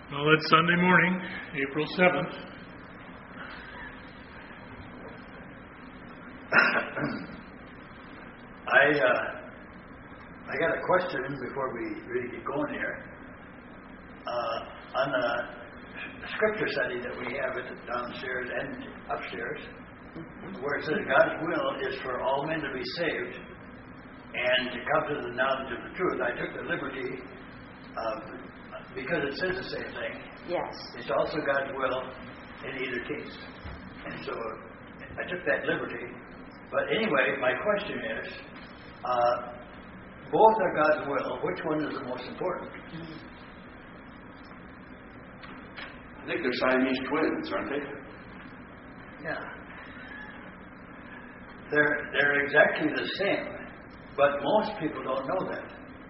Well, it's Sunday morning, April 7th. I got a question before we really get going here. On the scripture study that we have at the downstairs and upstairs, where it says God's will is for all men to be saved and to come to the knowledge of the truth, I took the liberty because it says the same thing. Yes. It's also God's will in either case. And so I took that liberty. But anyway, my question is, both are God's will. Which one is the most important? I think they're Siamese twins, aren't they? Yeah. They're exactly the same, but most people don't know that.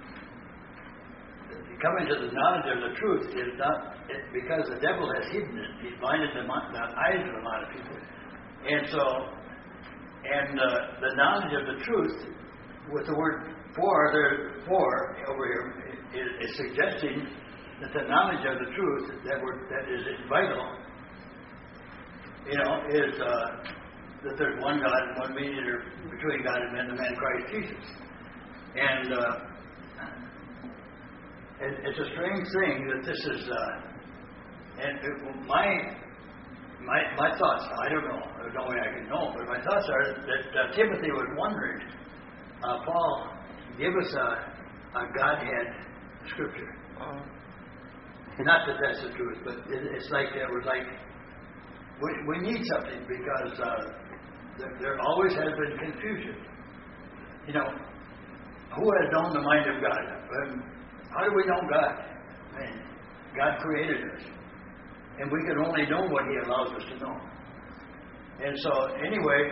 Coming to the knowledge of the truth is not because the devil has hidden it. He's blinded the eyes of a lot of people. And so, the knowledge of the truth, with the word for over here, is suggesting that the knowledge of the truth that is vital, is that there's one God and one mediator between God and men, the man Christ Jesus. And it's a strange thing that this is, my thoughts, I don't know, there's no way I can know, but my thoughts are that Timothy was wondering, Paul, give us a Godhead scripture. Not that that's the truth, but it's like it was like we need something because there always has been confusion. Who has known the mind of God? How do we know God? God created us, and we can only know what He allows us to know. And so, anyway,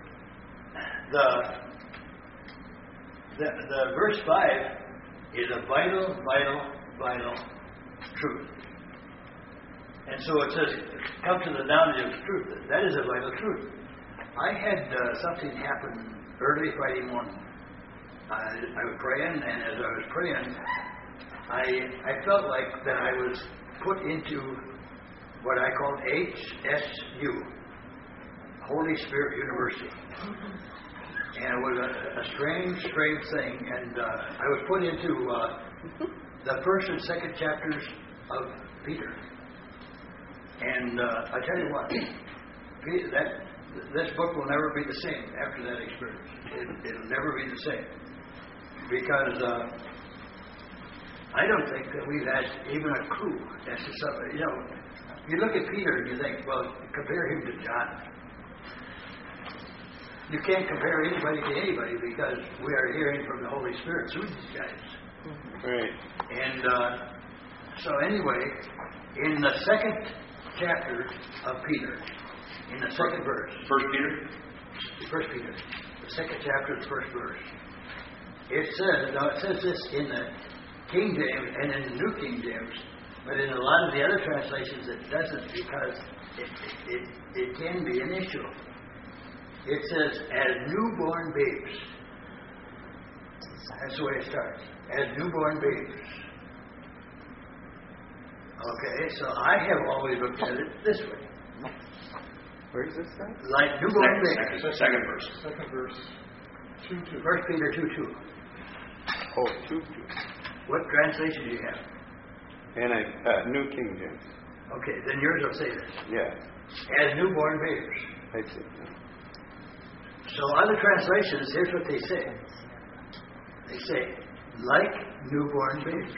the verse 5 is a vital truth. And so it says, come to the knowledge of the truth. That is a vital truth. I had something happen early Friday morning. I was praying, and as I was praying, I felt like that I was put into what I call HSU, Holy Spirit University. And it was a strange thing. And I was put into the first and second chapters of Peter. And I tell you what, this book will never be the same after that experience. It'll never be the same. Because I don't think that we've had even a clue as to something. You look at Peter and you think, well, compare him to John. You can't compare anybody to anybody because we are hearing from the Holy Spirit through these guys. Right. And so anyway, in the second chapter of Peter, in the second verse. First Peter? First Peter. The second chapter, the first verse. It says this in the King James and in the New King James, but in a lot of the other translations it doesn't because it can be an issue. It says, as newborn babes. That's the way it starts. As newborn babes. Okay, so I have always looked at it this way. Where is this at? Like newborn babes. Second verse. Second verse, 2:2. 1 Peter 2:2. Oh, 2:2. What translation do you have? And New King James. Okay, then yours will say this. Yeah. As newborn babes. I see. So other translations, here's what they say. They say, like newborn babes.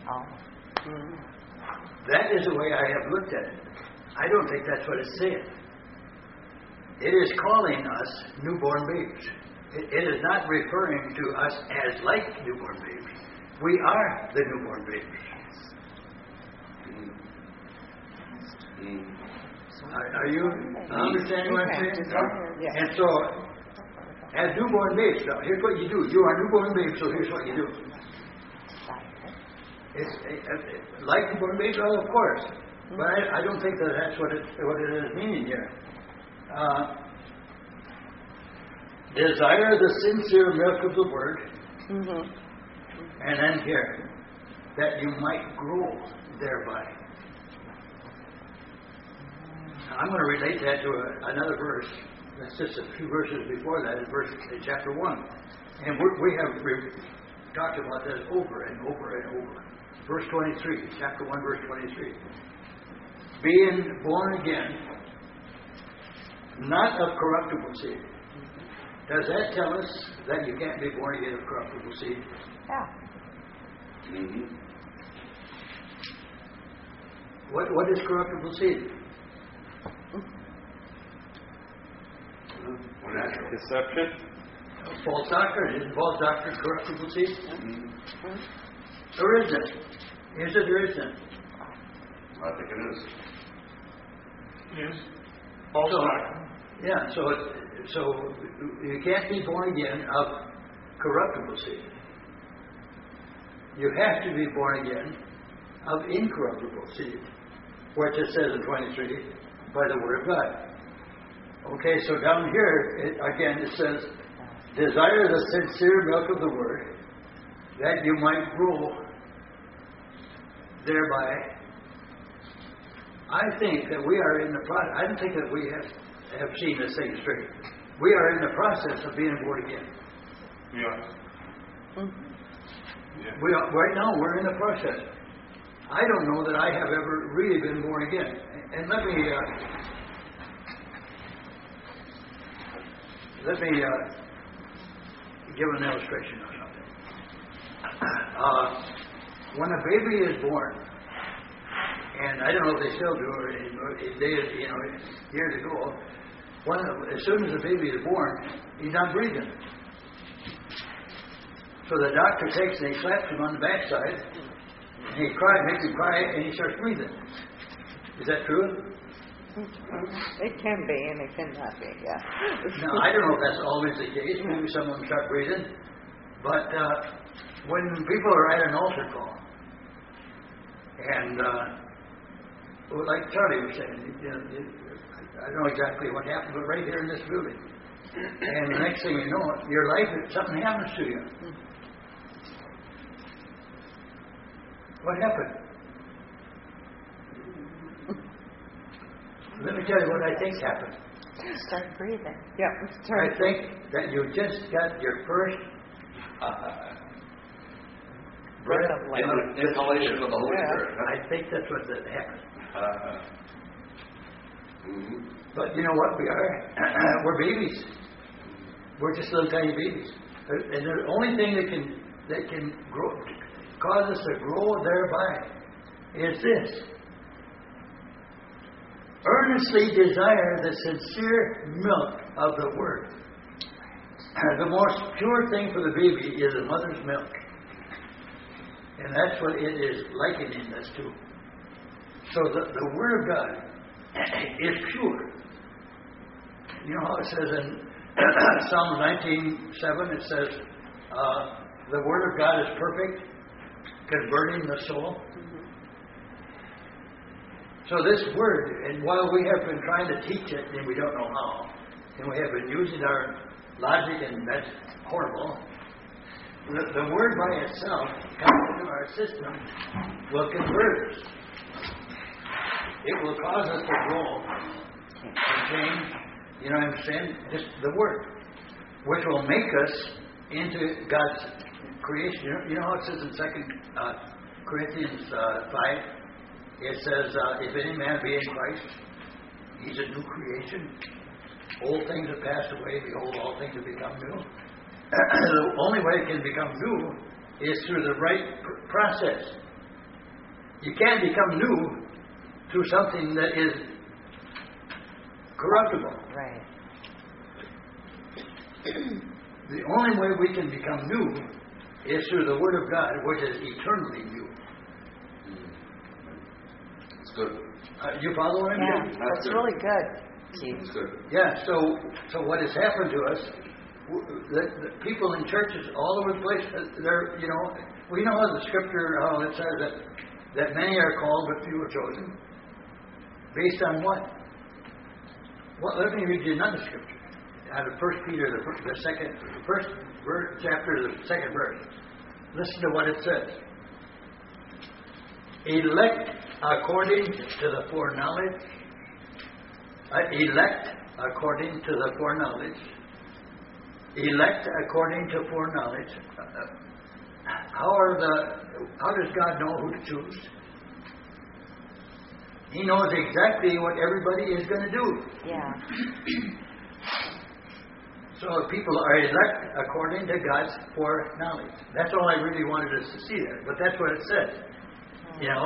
That is the way I have looked at it. I don't think that's what it's saying. It is calling us newborn babes. It is not referring to us as like newborn babes. We are the newborn babes. Are you understanding what I'm saying? Yeah. And so, as newborn babes, now here's what you do. You are newborn babes, so here's what you do. It's like newborn babes, well, of course. But I don't think that that's what it is meaning here. Desire the sincere milk of the word. And then here, that you might grow thereby. Now, I'm going to relate that to another verse. That's just a few verses before that, in chapter 1. And we have talked about this over and over and over. Verse 23, chapter 1, verse 23. Being born again, not of corruptible seed. Does that tell us that you can't be born again of corruptible seed? Yeah. Mm-hmm. What is corruptible seed? Or natural. Deception. False doctrine. Isn't false doctrine corruptible seed? Mm-hmm. Or is it? Is it or isn't it? I think it is. Is false doctrine. Yeah, so you can't be born again of corruptible seed. You have to be born again of incorruptible seed, which it says in 23, by the word of God. Okay, so down here, it says, desire the sincere milk of the word, that you might grow thereby. I think that we are in the process. I don't think that we have seen this thing straight. We are in the process of being born again. Yeah. We are, right now, we're in the process. I don't know that I have ever really been born again. And let me give an illustration of something. When a baby is born, and I don't know if they still do, or years ago, as soon as the baby is born, he's not breathing. So the doctor takes and he slaps him on the backside, and he makes him cry, and he starts breathing. Is that true? It can be and it cannot be, yeah. Now, I don't know if that's always the case. Maybe some of them start breathing. But when people are at an altar call, and like Charlie was saying, I don't know exactly what happened, but right here in this building. And the next thing you know, your life, something happens to you. What happened? Let me tell you what I think happened. Start breathing. Yeah. I think that you just got your first breath of life. Inhalation of the Holy Yeah. Spirit. I think that's what happened. Mm-hmm. But you know what we are? We're babies. We're just little tiny babies. And the only thing that can grow, cause us to grow thereby is this. Earnestly desire the sincere milk of the Word. The most pure thing for the baby is a mother's milk. And that's what it is likening this to. So the Word of God is pure. You know how it says in Psalm 19:7, it says, the Word of God is perfect, converting the soul. So this Word, and while we have been trying to teach it, and we don't know how, and we have been using our logic, and that's horrible, the Word by itself, coming into our system, will convert us. It will cause us to grow and change, you know what I'm saying? Just the Word, which will make us into God's creation. You know how it says in 2 Corinthians 5? It says, if any man be in Christ, he's a new creation. Old things have passed away, behold, all things have become new. The only way it can become new is through the right process. You can't become new through something that is corruptible. Right. The only way we can become new is through the Word of God, which is eternally new. It's good. You follow what I'm Yeah, saying? that's good. really good, Keith. It's good. Yeah, so what has happened to us, the people in churches all over the place, they're, we know how the Scripture, how it says that many are called but few are chosen. Based on what? Well, let me read you another Scripture. Out of 1 Peter, the first chapter, the second verse. Listen to what it says. Elect according to the foreknowledge Elect according to the foreknowledge. Elect according to foreknowledge. How does God know who to choose? He knows exactly what everybody is going to do. Yeah. So people are elect according to God's foreknowledge. That's all I really wanted us to see there. But that's what it says. You know.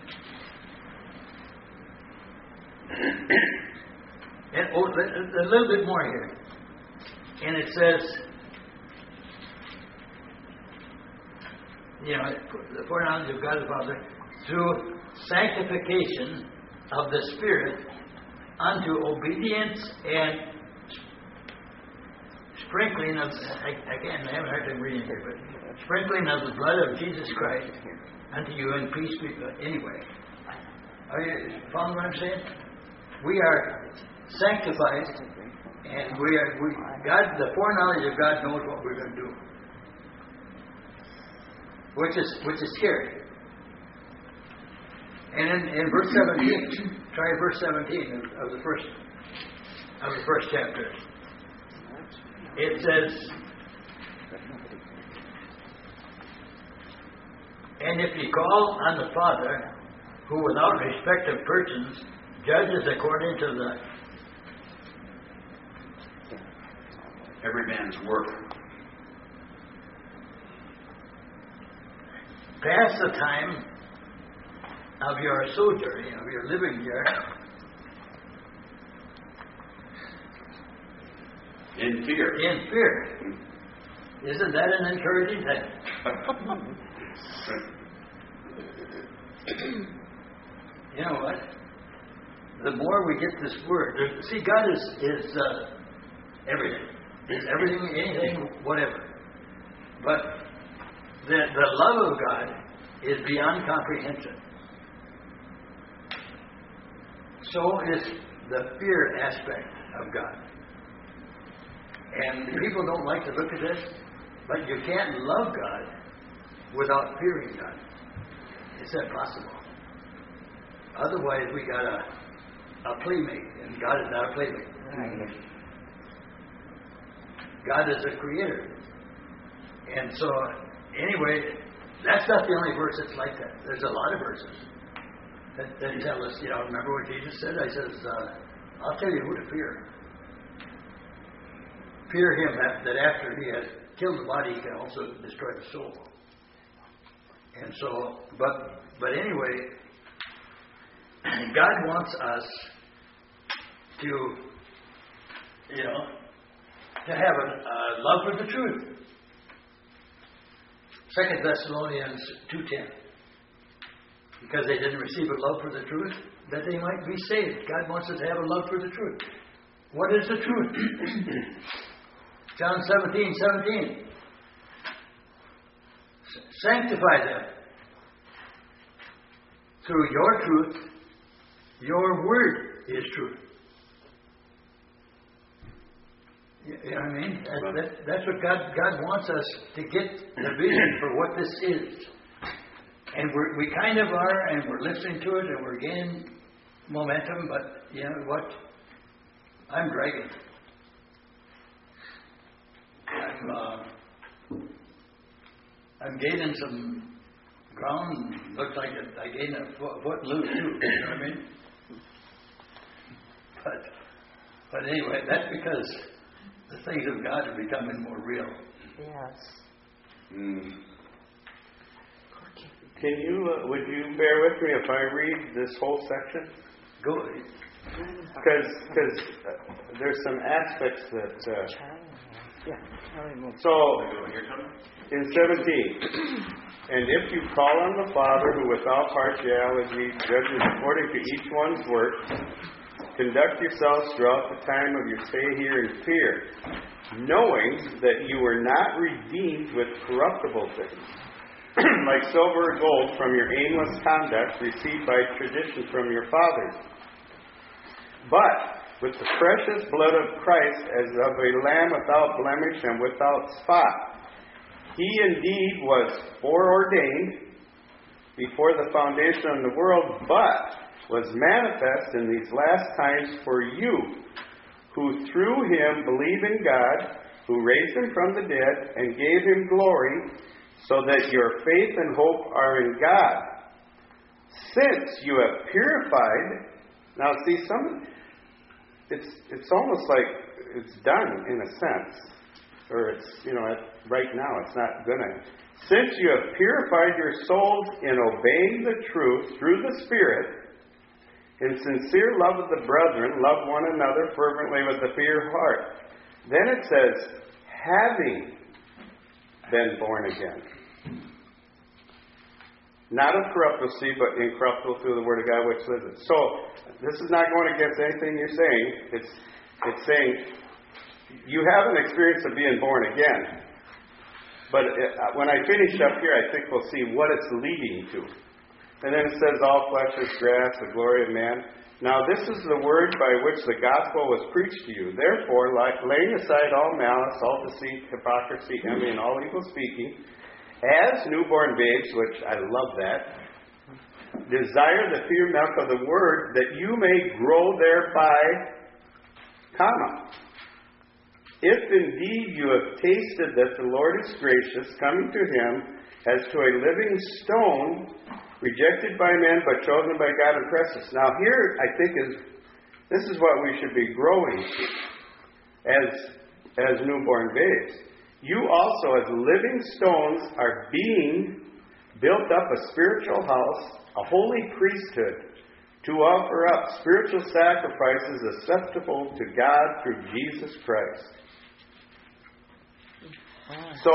And a little bit more here. And it says, you know, the foreknowledge of God the Father through sanctification of the Spirit unto obedience and sprinkling of, I haven't heard them reading here, but sprinkling of the blood of Jesus Christ unto you in peace. Anyway, are you following what I'm saying? We are sanctified, and God, the foreknowledge of God knows what we're going to do, which is scary. And in verse 17, try verse 17 of the first chapter. It says, and if ye call on the Father, who without respect of persons judges according to the Every man's work. pass the time of your sojourn, of your living here, In fear. in fear. Isn't that an encouraging thing? You know what? The more we get this word, see, God is everything. Is everything, anything, whatever. But the love of God is beyond comprehension. So is the fear aspect of God. And people don't like to look at this, but you can't love God without fearing God. It's impossible. Otherwise, we got a playmate, and God is not a playmate. Right. God is a creator. And so, anyway, that's not the only verse that's like that. There's a lot of verses that tell us, remember what Jesus said? I says, I'll tell you who to fear. Fear him that after he has killed the body, he can also destroy the soul. And so, but anyway, God wants us to, to have a love for the truth. 2 Thessalonians 2:10. Because they didn't receive a love for the truth, that they might be saved. God wants us to have a love for the truth. What is the truth? John 17:17. Sanctify them through your truth. Your word is truth. You know what I mean? That's what God wants us to get the vision for what this is. And we kind of are, and we're listening to it, and we're gaining momentum, but you know what? I'm dragging. I'm gaining some ground. Looks like I gained a foot loose too. You know what I mean? But anyway, that's because the things of God are becoming more real. Yes. Can you, would you bear with me if I read this whole section? Go. Because there's some aspects that... So, in 17, and if you call on the Father who without partiality judges according to each one's work, conduct yourselves throughout the time of your stay here in fear, knowing that you were not redeemed with corruptible things, like silver or gold from your aimless conduct received by tradition from your fathers, but with the precious blood of Christ as of a lamb without blemish and without spot. He indeed was foreordained before the foundation of the world, but was manifest in these last times for you, who through him believe in God, who raised him from the dead and gave him glory, so that your faith and hope are in God. Since you have purified, now see, it's almost like it's done in a sense, or it's, right now it's not gonna. Since you have purified your souls in obeying the truth through the Spirit, in sincere love of the brethren, love one another fervently with a pure heart. Then it says, having been born again. Not of corruptible seed, but incorruptible through the word of God, which says it. So, this is not going against anything you're saying. It's saying, you have an experience of being born again. But when I finish up here, I think we'll see what it's leading to. And then it says, all flesh is grass, the glory of man. Now this is the word by which the gospel was preached to you. Therefore, laying aside all malice, all deceit, hypocrisy, envy, and all evil speaking, as newborn babes, which I love that, desire the pure milk of the word, that you may grow thereby, if indeed you have tasted that the Lord is gracious, coming to him as to a living stone, rejected by men, but chosen by God and precious. Now here, I think, this is what we should be growing as newborn babes. You also, as living stones, are being built up a spiritual house, a holy priesthood, to offer up spiritual sacrifices acceptable to God through Jesus Christ. So,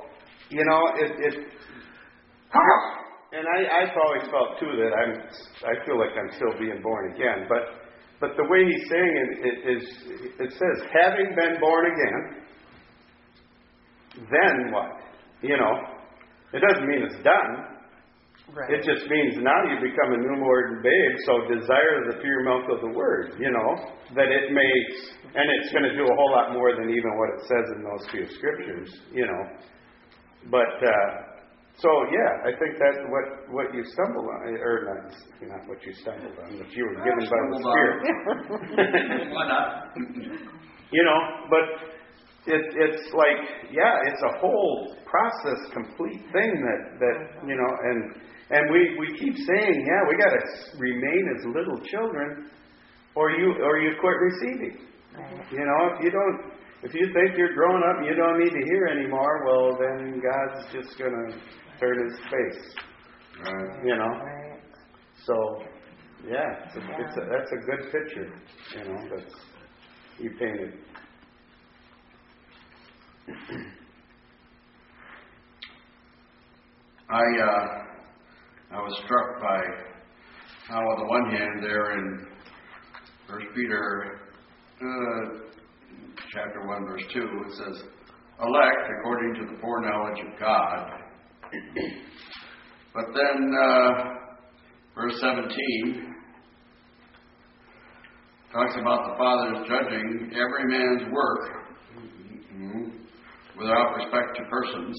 and I've always felt too that I feel like I'm still being born again. But the way he's saying it says, having been born again, then what? It doesn't mean it's done. Right. It just means now you become a newborn babe, so desire the pure milk of the word, that it makes, and it's going to do a whole lot more than even what it says in those few scriptures, But, so yeah, I think that's what you stumbled on, or not what you stumbled on, but you were given by the Spirit. Why not? But it's like, it's a whole process, complete thing that and we keep saying, we got to remain as little children, or you quit receiving. Right. If you think you're grown up and you don't need to hear anymore, well, then God's just going to turn his face. Right. Right. So, that's a good picture, that you painted. I was struck by how, on the one hand, there in 1 Peter chapter 1, verse 2, it says, elect according to the foreknowledge of God. But then, verse 17 talks about the Father's judging every man's work without respect to persons.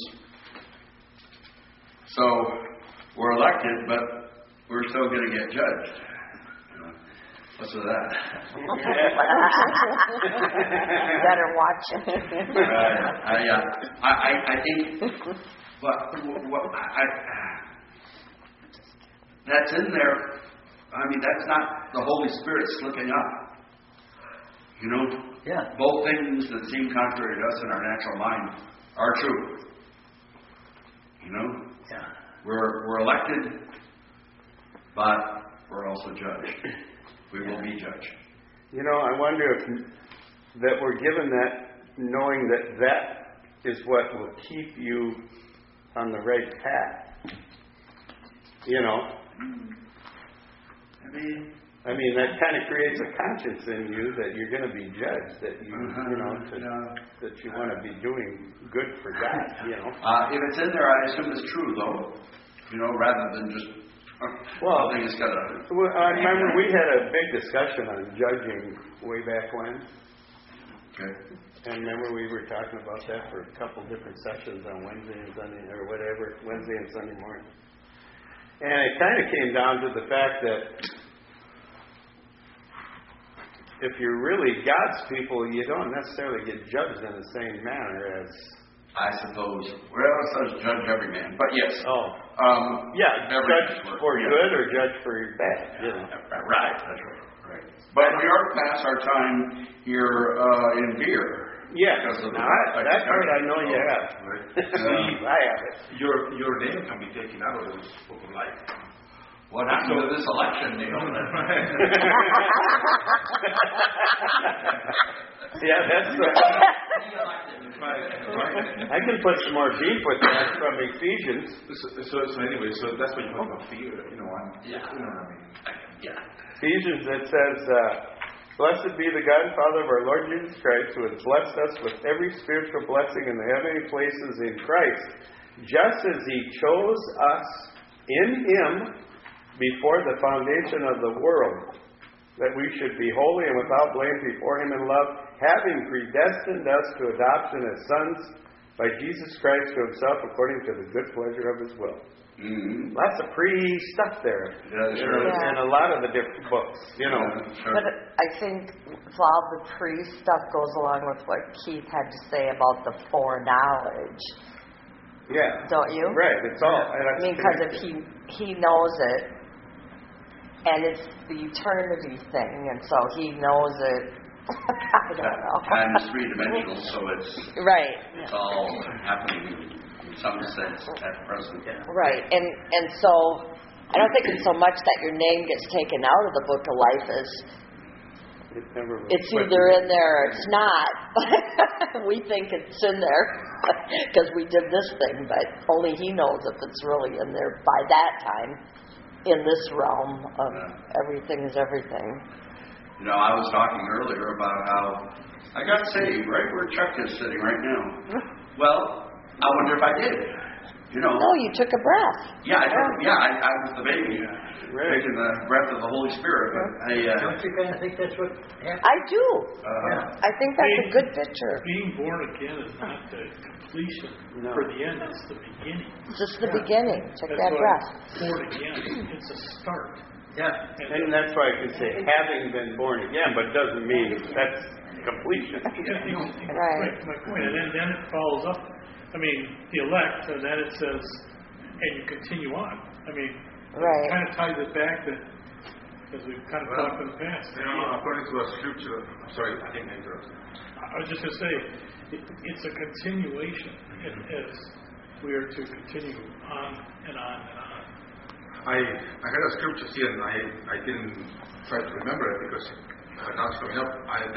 So, we're elected, but we're still going to get judged. What's with that? Better watch it. I think, that's in there. That's not the Holy Spirit slipping up. Yeah. Both things that seem contrary to us in our natural mind are true. Yeah. We're elected, but we're also judged. We will be judged. I wonder if that we're given that, knowing that is what will keep you on the right path. That kind of creates a conscience in you that you're going to be judged, that that you want to be doing good for God. If it's in there, I assume it's true, though. Rather than just. Well, I think it's got a. I remember we had a big discussion on judging way back when. Okay. And remember we were talking about that for a couple different sessions on Wednesday and Sunday, or whatever, Wednesday and Sunday morning. And it kind of came down to the fact that if you're really God's people, you don't necessarily get judged in the same manner as... I suppose. Well, it says judge every man. But yes. Judge for good or judge for bad. You know. Right, that's right. But we are past our time here in beer. Yeah, that part I know you have. I have it. Your name can be taken out of this book of life. What happened to this election, Neil? Yeah, that's I can put some more beef with that from Ephesians. So anyway, so that's what you talk about fear, Ephesians, it says, blessed be the God and Father of our Lord Jesus Christ, who has blessed us with every spiritual blessing in the heavenly places in Christ, just as He chose us in Him before the foundation of the world, that we should be holy and without blame before Him in love, having predestined us to adoption as sons by Jesus Christ to Himself, according to the good pleasure of His will. Mm-hmm. Lots of stuff there. Yeah, sure. In a lot of the different books, But I think all the pre stuff goes along with what Keith had to say about the foreknowledge. Yeah. Don't you? Right. It's all. I mean, because if he knows it, and it's the eternity thing, and so He knows it. I don't know. Time is three-dimensional, so it's right. It's all happening in some sense at present. Right, and so I don't think it's so much that your name gets taken out of the book of life as it's either in there or it's not. We think it's in there because we did this thing, but only He knows if it's really in there by that time in this realm of everything is everything. I was talking earlier about how I got saved right where Chuck is sitting right now. Well, I wonder if I did. No, you took a breath. Yeah, I was the baby, taking the breath of the Holy Spirit. But Don't you kind of think that's what happened? I do. I think that's a good picture. Being born again is not the completion for the end, it's the beginning. It's just the beginning. Take that breath. Born again, it's a start. Yeah. And that's why I can say having been born again, but it doesn't mean that's completion. Right. My point. And then it follows up. I mean, the elect, and then it says, and you continue on. I mean, it kind of ties it back that, as we've kind of talked in the past. According to a scripture, I'm sorry, I didn't interrupt. I was just going to say, it's a continuation as we are to continue on and on and on. I had a scripture here, and I didn't try to remember it because now it's coming up.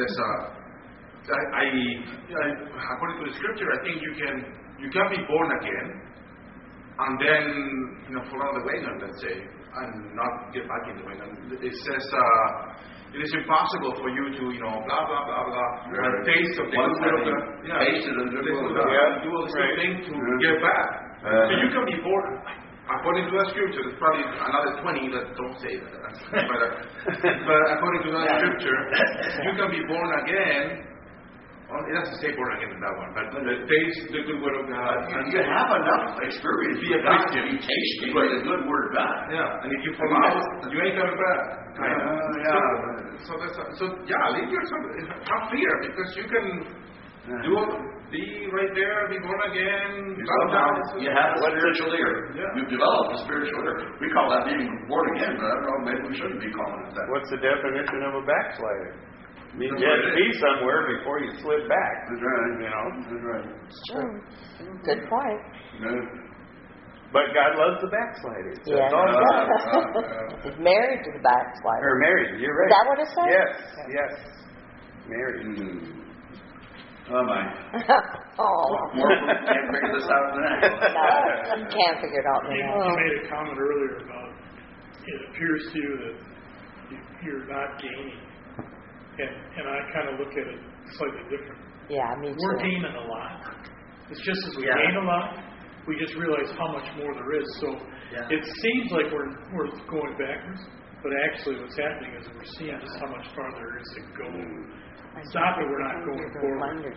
According to the scripture, I think you can be born again, and then fall out of the wagon, let's say, and not get back in the wagon. It says it is impossible for you to blah blah blah blah. Taste of the good will of God. Taste of the good will of God. Do all the same thing to get back. So you can be born. According to that scripture, there's probably another 20 that don't say that. But according to that scripture, you can be born again. Well, it doesn't say born again in that one, but taste the good word of God. You have enough experience. Be a Christian. You taste the good word of God. Yeah, and if you fall out, you ain't coming back. So leave yourself. Have fear, because you can be right there, be born again. You have a spiritual ear. Yeah. You've developed a spiritual ear. We call that being born again, but I don't know, maybe we shouldn't be calling it that. What's the definition of a backslider? I mean, you had to be somewhere before you slid back. That's right. That's right. It's true. Good point. Yeah. But God loves the backsliders. So Yeah. He's married to the backslider. Or married, you're right. Is that what it says? Yes. Married. Oh my. More can't figure this out than that. No, you can't figure it out. You made a comment earlier about it appears to you that you're not gaining. And I kind of look at it slightly different. Yeah, me too. We're gaining a lot. It's just as we gain a lot, we just realize how much more there is. So it seems like we're going backwards, but actually what's happening is we're seeing just how much farther there is to go. It's not that we're not going forward.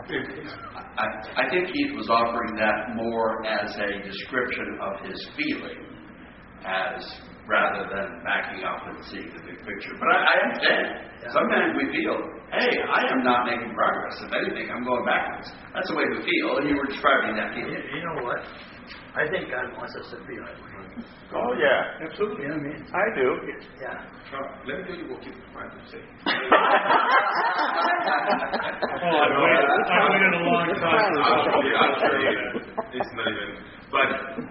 I think Keith was offering that more as a description of his feeling, as rather than backing up and seeing the big picture. But I understand. Sometimes we feel, hey, I am not making progress. If anything, I'm going backwards. That's the way we feel, and you were describing that feeling. You know what? I think God wants us to feel that way. Oh, yeah. Absolutely. You know what I mean? I do. Yeah. Let me tell you what he's trying to say. I've waited a long time. I'll show you that. It's not even. But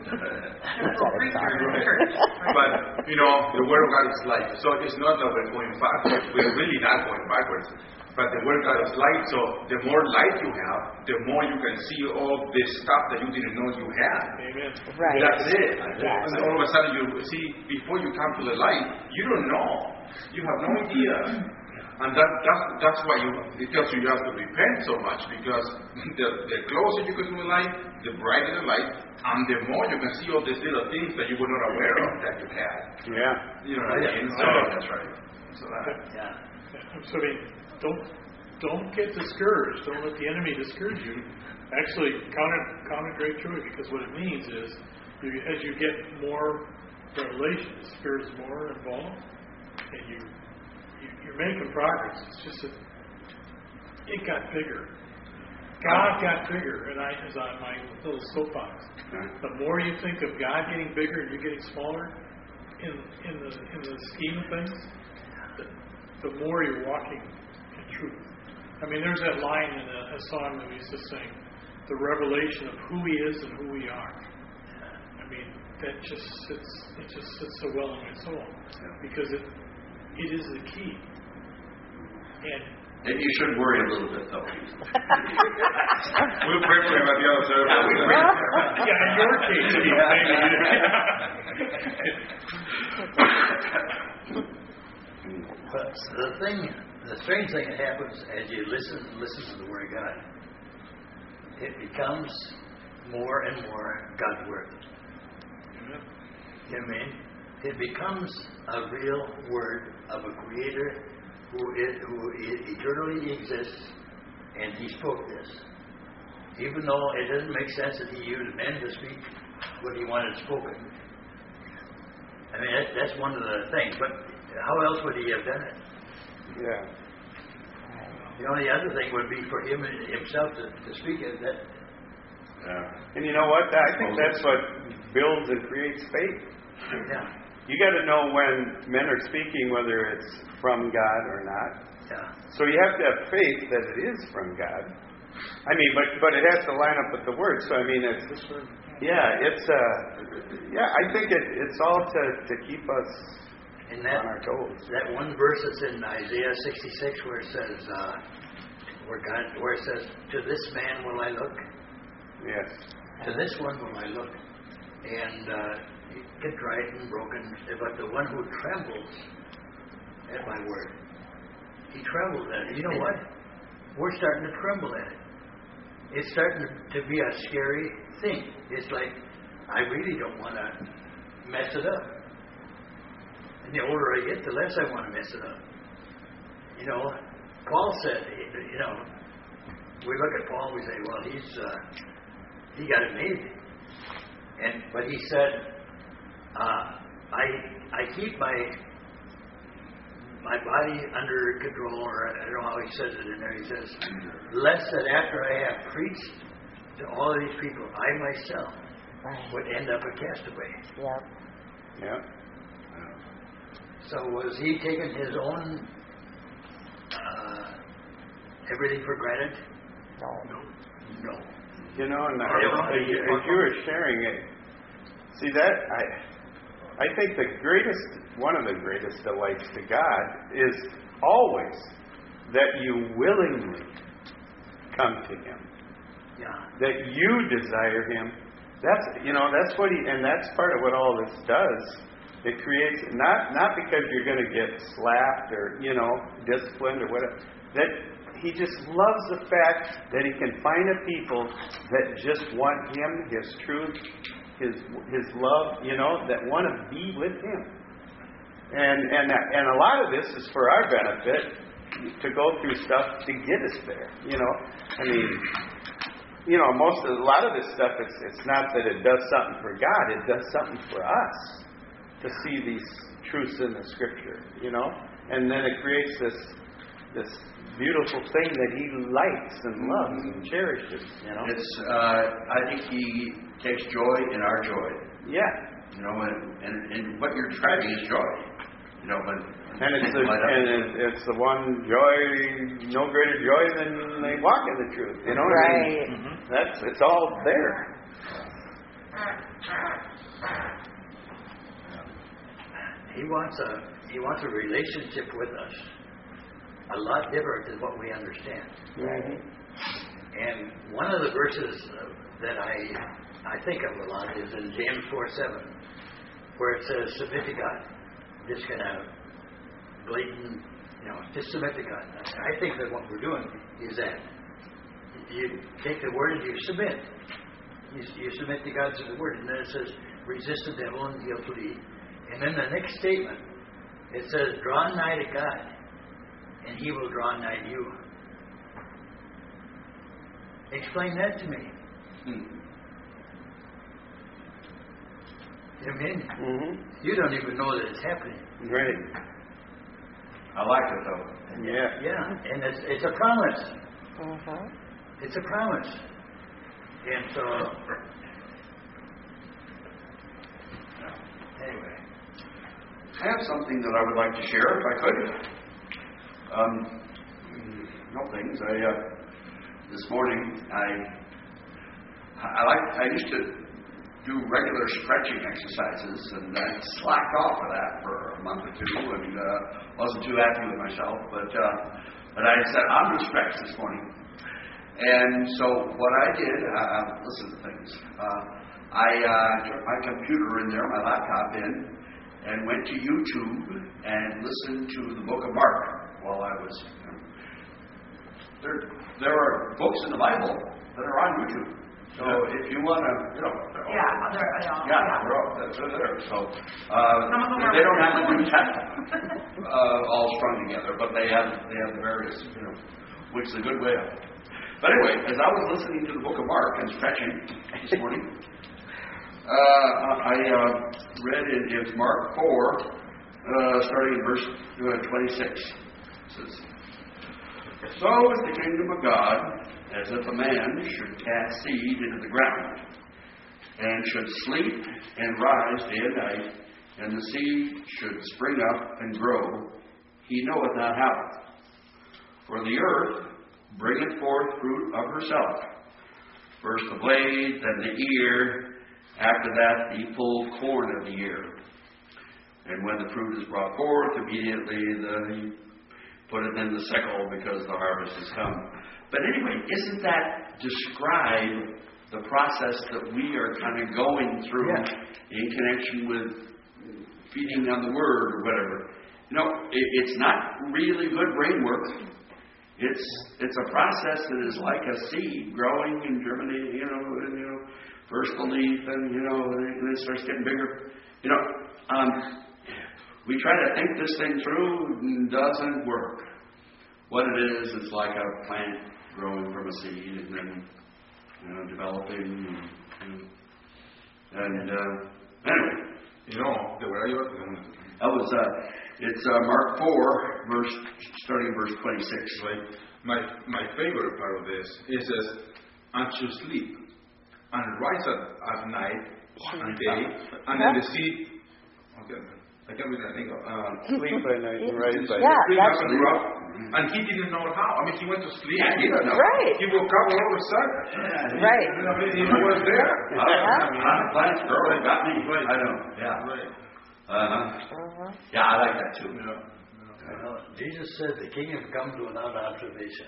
you know, the Word of God is life. So it's not that we're going backwards. We're really not going backwards. But the Word of God is light. So the more light you have, the more you can see all this stuff that you didn't know you had. Amen. Right. That's it. Yes. And all of a sudden you see, before you come to the light, you don't know. You have no idea. And that's why it tells you have to repent so much, because the closer you get to the light, the brighter the light, and the more you can see all these little things that you were not aware of that you had. Yeah. You know what I mean? So That's right. So that. Yeah. So don't get discouraged. Don't let the enemy discourage you. Actually, count it great joy, because what it means is, as you get more revelation, the Spirit is more involved, and you're making progress. It's just that it got bigger. God got bigger, and I was on my little soapbox. The more you think of God getting bigger and you getting smaller in the scheme of things, the more you're walking in truth. I mean, there's that line in a song that we used to sing, the revelation of who He is and who we are. I mean, that just sits so well in my soul, because it is the key. And Maybe you should worry a little bit, though. We'll pray for him at the other service. in your case, maybe. The strange thing that happens as you listen to the Word of God, it becomes more and more God's Word. You know what I mean? It becomes a real Word of a Creator who eternally exists, and He spoke this. Even though it doesn't make sense that He used men to speak what He wanted spoken. I mean, that's one of the things. But how else would He have done it? Yeah. The only other thing would be for Him Himself to speak it. And you know what? I think that's what builds and creates faith. Yeah. You got to know when men are speaking, whether it's from God or not. Yeah. So you have to have faith that it is from God. I mean, but it has to line up with the Word. So I mean, I think it's all to keep us And on our toes. that one verse that's in Isaiah 66 where it says, where it says, "To this man will I look, Yes. to this one will I look, and contrite and broken, but the one who trembles at my word." He trembles at it. You know what? We're starting to tremble at it. It's starting to be a scary thing. It's like, I really don't want to mess it up. And the older I get, the less I want to mess it up. You know, Paul said, you know, we look at Paul, we say, well, he got it made. But he said, I keep my body under control, or I don't know how he says it in there. He says, lest that after I have preached to all of these people, I myself would end up a castaway. Yeah. So was he taking his own everything for granted? No. You know, and as you were sharing it, see that I think one of the greatest delights to God is always that you willingly come to Him. Yeah. That you desire Him. That's what and that's part of what all this does. It creates not because you're going to get slapped or disciplined or whatever. That He just loves the fact that He can find a people that just want Him, His truth, His love, that want to be with Him. And a lot of this is for our benefit, to go through stuff to get us there. I mean, a lot of this stuff, it's not that it does something for God, it does something for us to see these truths in the Scripture, and then it creates this beautiful thing that He likes and loves and cherishes. It's. I think He takes joy in our joy. Yeah. And what you're describing is joy. It's the one joy, no greater joy than they walk in the truth. Right. It's all there. He wants a relationship with us, a lot different than what we understand. Right. And one of the verses that I think of a lot is in James 4:7, where it says, "Submit to God." Just kind of blatant, just submit to God. I think that what we're doing is that you take the word and you submit. You submit to God's word, and then it says, "Resist the devil and he'll flee." And then the next statement, it says, "Draw nigh to God, and He will draw nigh to you." Explain that to me. You know what I mean? Mm-hmm. You don't even know that it's happening. Right. I like it though. Yeah. Yeah, and it's a promise. Uh-huh. It's a promise. And so, anyway. I have something that I would like to share, if I could. No things. This morning I used to do regular stretching exercises, and I slacked off of that for a month or two, and wasn't too happy with myself. But I said I'm going to stretch this morning, and so what I did, listen to things. I took my computer in there, my laptop in, and went to YouTube and listened to the Book of Mark while I was. There are books in the Bible that are on YouTube. So if you want to, they're there. So they don't have the New Testament all strung together, but they have the various, which is a good way of it. But anyway, as I was listening to the Book of Mark and stretching this morning, I read in Mark 4, starting in verse 26. It says, "So is the kingdom of God, as if a man should cast seed into the ground, and should sleep and rise day and night, and the seed should spring up and grow. He knoweth not how. For the earth bringeth forth fruit of herself, first the blade, then the ear, after that the full corn of the ear. And when the fruit is brought forth, immediately he put it in the sickle, because the harvest has come." But anyway, isn't that describe the process that we are kind of going through in connection with feeding on the Word or whatever? It's not really good brain work. It's a process that is like a seed growing and germinating, and, first the leaf, and, and it starts getting bigger. We try to think this thing through, and it doesn't work. What it is, it's like a plant growing from a seed and then, developing. And anyway. The way I work. That was, it's Mark 4, starting verse 26. Right. My favorite part of this is that, "And to sleep, and rise at night and day, and then the seed." Okay, I can't read that thing. Sleep by night and rise by Yeah, day. Spring up and grow up. And he didn't know how. I mean, he went to sleep. Yeah, he didn't know. Right. He woke up all of a sudden. Right. He was there. I'm a plant's girl. It got me. Right. I know. Yeah. Right. Uh-huh. Yeah, I like that too. Jesus said the kingdom comes without observation.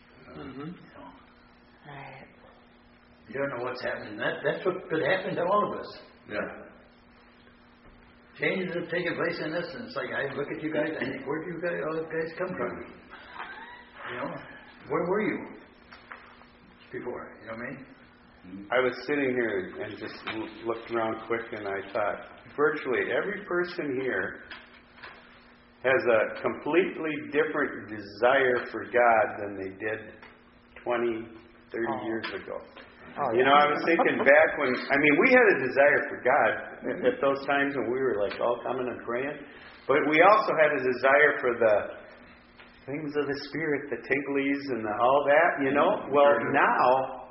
Right. You don't know what's happening. That's what could happen to all of us. Yeah. Changes have taken place in this, and it's like I look at you guys and think, where do you guys, all you guys come from? Where were you before? You know what I mean? I was sitting here and just looked around quick, and I thought, virtually every person here has a completely different desire for God than they did 20, 30 years ago. Oh, You know, I was thinking back when, we had a desire for God at those times when we were like all coming and praying, but we also had a desire for the things of the Spirit, the tigglies and all that, you know. Well, now,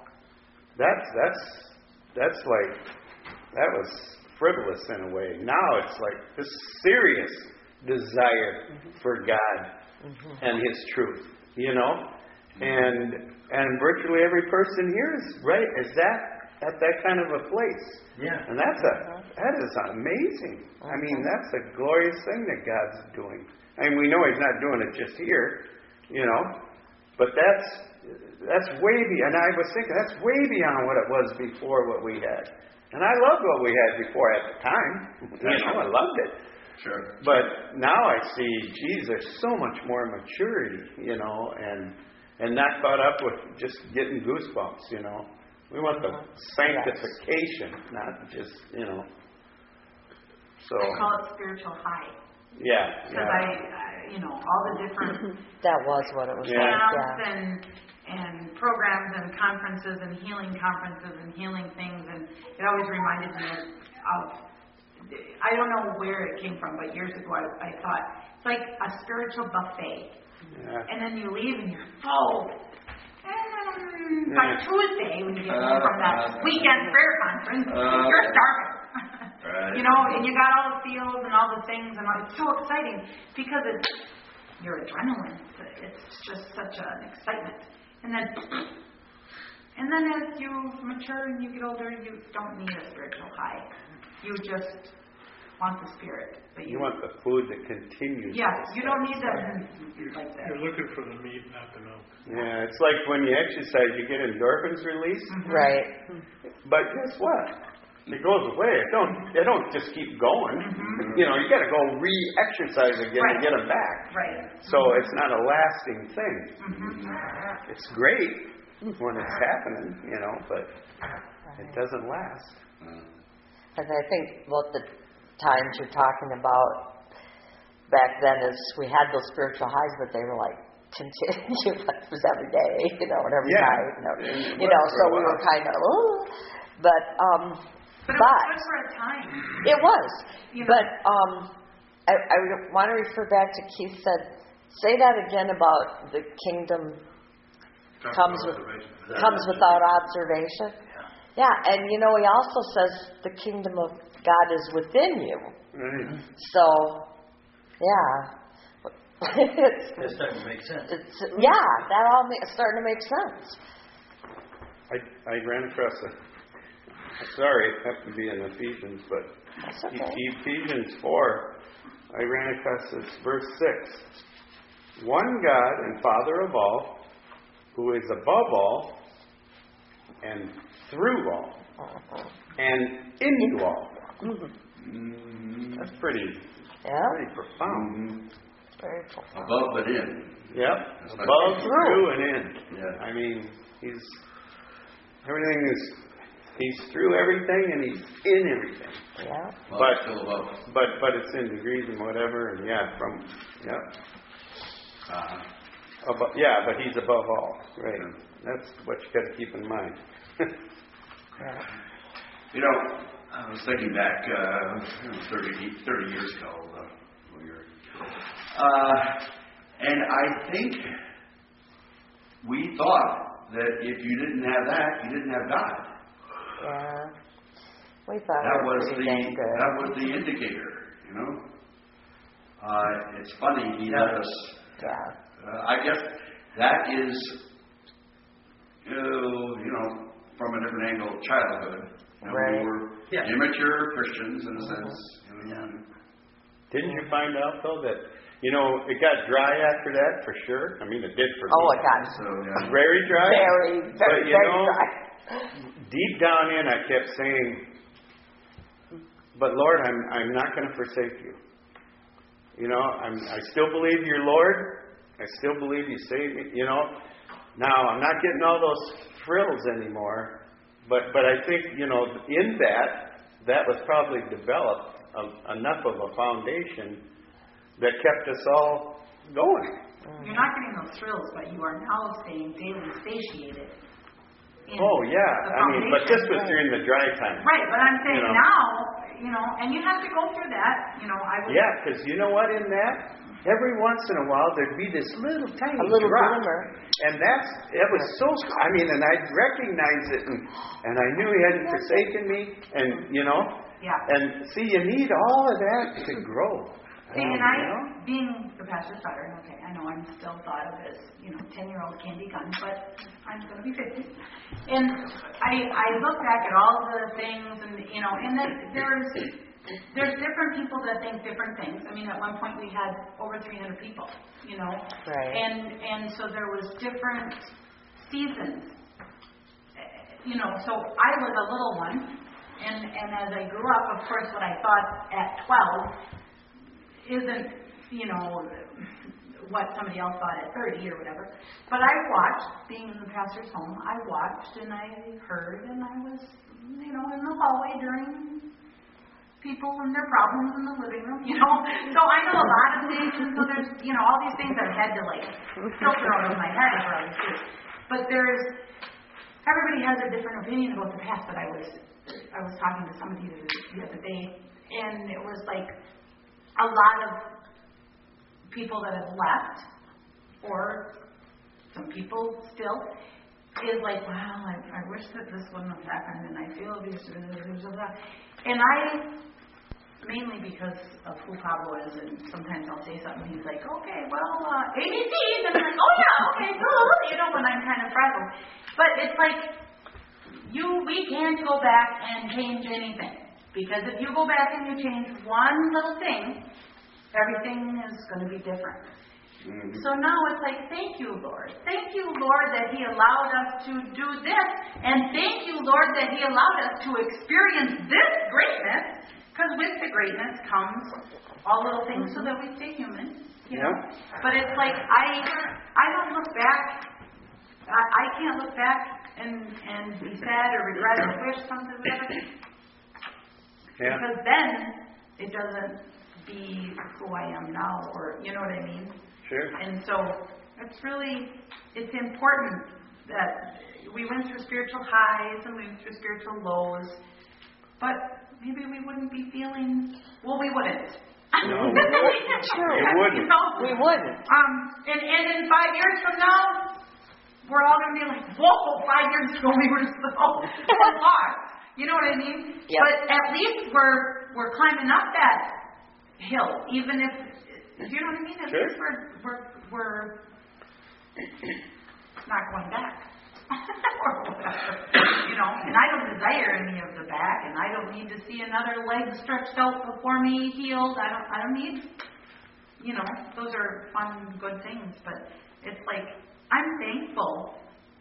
that's like, that was frivolous in a way. Now it's like this serious desire for God and His truth, you know. And virtually every person here is at that kind of a place. Yeah. And that is amazing. That's a glorious thing that God's doing. We know He's not doing it just here, you know, but that's way beyond. And I was thinking that's way beyond what it was before what we had. And I loved what we had before at the time. I loved it. Sure. But now I see, geez, there's so much more maturity, you know, and not caught up with just getting goosebumps, you know. We want the sanctification, not just, you know. So I call it spiritual high. Yeah. Because all the different that was what it was camps and programs and conferences and healing things, and it always reminded me of, I don't know where it came from, but years ago I thought, it's like a spiritual buffet. Yeah. And then you leave and you're full. And by Tuesday, when you get home from that weekend prayer conference, you're starving. Right. You know, and you got all the feels and all the things, and it's so exciting because it's your adrenaline. It's just such an excitement. And then as you mature and you get older, you don't need a spiritual high. You just want the Spirit. But you want the food that continues. Yeah, you don't need the like that. You're looking for the meat, not the milk. Yeah, it's like when you exercise, you get endorphins released. Right. But guess what? It goes away. It don't just keep going. You know, you got to go re-exercise again to get them back. Right. So it's not a lasting thing. It's great when it's happening, you know, but it doesn't last. And I think what the times you're talking about back then is we had those spiritual highs, but they were like continuous. It was every day, you know, and every night, you know, so we were kind of, But it was good for a time. It was. You know? But I want to refer back to Keith said, say that again about the kingdom comes without observation. Yeah, and you know, he also says the kingdom of God is within you. Right. So, yeah. It's starting to make sense. That all starting to make sense. I ran across sorry, it happened to be in Ephesians, but That's okay. Ephesians 4, I ran across this verse 6. One God and Father of all, who is above all, and through all, and into all. That's pretty profound. Very profound. Above but in. Yep. That's Above, through, and in. Yeah. He's through everything and he's in everything. Yeah. Well, But still above. But it's in degrees and whatever, and but he's above all. Right. That's what you got to keep in mind. You know, I was thinking back 30 years ago. And I think we thought that if you didn't have that, you didn't have God. Yeah. We thought That it was pretty dang good. that was the indicator, you know. It's funny he had us. Yeah. I guess that is, you know, from a different angle, childhood. You know, Right. we were immature Christians in a sense. You know. Didn't you find out though that it got dry after that for sure? I mean, it did for me. Oh, it got So very dry. very But, dry. deep down in, I kept saying, "But Lord, I'm not going to forsake you. You know, I still believe you're Lord. I still believe you saved me. You know, now I'm not getting all those thrills anymore. But I think in that was probably developed enough of a foundation that kept us all going. You're not getting those thrills, but you are now staying daily satiated Oh, yeah. I mean, but this was during the dry time. Right, but I'm saying You know. now, and you have to go through that, I would. Yeah, because you know what in that? Every once in a while there'd be this little tiny drop. glimmer. And it was so, and I'd recognize it, and I knew He hadn't forsaken me, and, Yeah. and see, you need all of that to grow. See, and being the pastor's daughter, okay, I know I'm still thought of as, 10-year-old candy gun, but I'm going to be 50. And I look back at all the things, and then there's different people that think different things. I mean, at one point we had over 300 people, Right. And so there was different seasons, so I was a little one, and as I grew up, of course, what I thought at 12 isn't, what somebody else thought at 30 or whatever. But I watched, being in the pastor's home, I watched and I heard and I was, in the hallway during people and their problems in the living room, So I know a lot of things, and so there's, all these things I've had to, filter out of my head for all these things. But everybody has a different opinion about the past, but I was talking to somebody the other day, and it was like, a lot of people that have left, or some people still, is like, wow, I wish that this wouldn't have happened, and I feel abused, and mainly because of who Pablo is, and sometimes I'll say something, he's like, okay, well, ABCs, and I'm like, oh yeah, okay, when I'm kind of frazzled. But it's like, we can't go back and change anything. Because if you go back and you change one little thing, everything is going to be different. Mm-hmm. So now it's like, thank you, Lord. Thank you, Lord, that He allowed us to do this. And thank you, Lord, that He allowed us to experience this greatness. Because with the greatness comes all little things so that we stay human. But it's like, I don't look back. I can't look back and be sad or regret or wish something, whatever. Yeah. Because then it doesn't be who I am now, or you know what I mean? Sure. And so it's important that we went through spiritual highs and we went through spiritual lows, but maybe we wouldn't be feeling, we wouldn't. No, we wouldn't. We wouldn't. And in 5 years from now, we're all going to be like, whoa, 5 years ago we were so lost. You know what I mean? Yep. But at least we're climbing up that hill, even if you know what I mean. At least we're not going back, or whatever. And I don't desire any of the back, and I don't need to see another leg stretched out before me healed. I don't need. Those are fun, good things, but it's like I'm thankful.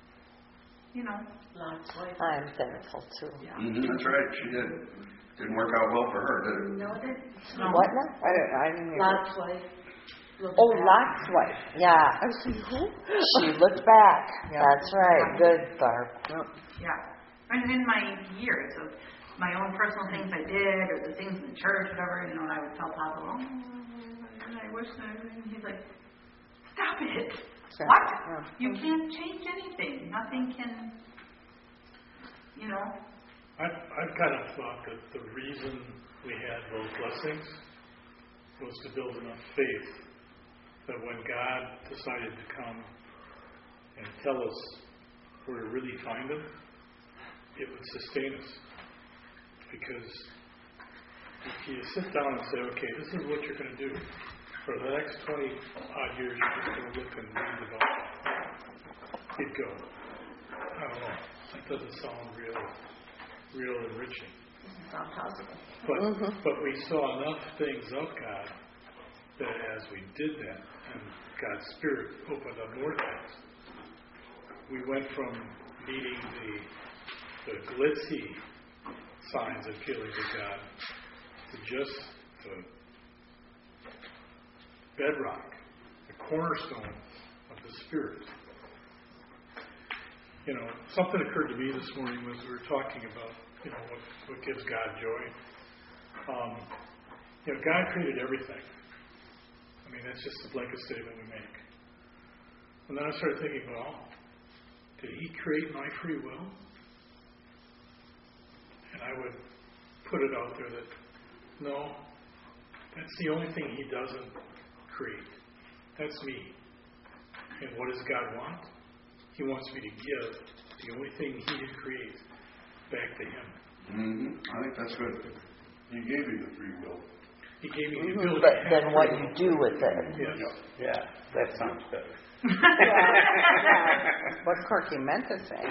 I'm thankful too. Yeah. Mm-hmm, that's right. She did. Didn't work out well for her, did it? No, it didn't. No. What now? I didn't hear. Lot's wife. Lot's wife. Yeah. She looked back. Yeah. That's right. Good, Barb. Yeah. And in my years of my own personal things I did, or the things in the church, whatever, and I would tell Papa, I wish that, and he's like, stop it. Sure. What? Yeah. You can't change anything. Nothing can, I've kind of thought that the reason we had those blessings was to build enough faith that when God decided to come and tell us where to really find Him, it would sustain us. Because if you sit down and say, okay, this is what you're going to do. For the next 20-odd years, you're just going to look and read the Bible. You'd go, I don't know, that doesn't sound real enriching. It's not possible. But we saw enough things of God that as we did that, and God's Spirit opened up more things, we went from needing the glitzy signs and feelings of God to just the bedrock, the cornerstone of the Spirit. Something occurred to me this morning as we were talking about, what gives God joy. God created everything. I mean, that's just a blanket statement we make. And then I started thinking, well, did He create my free will? And I would put it out there that, no, that's the only thing He doesn't create. That's me. And what does God want? He wants me to give the only thing He did create back to Him. I think that's good. He gave you the free will. He gave me the ability. But then what you do with it. Yes. Yeah, that sounds better. What Corky meant to say.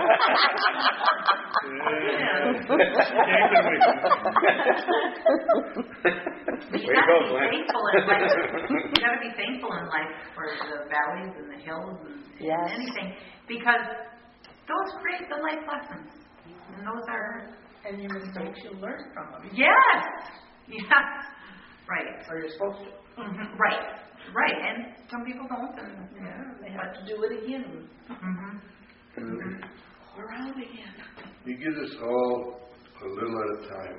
You gotta be thankful in life for the valleys and the hills and anything, because those create the life lessons, and those are And your mistakes, you learn from them. yes, right, Or you're supposed to. right, and some people don't, and They have to do it again. Around again. He gives us all a little at a time,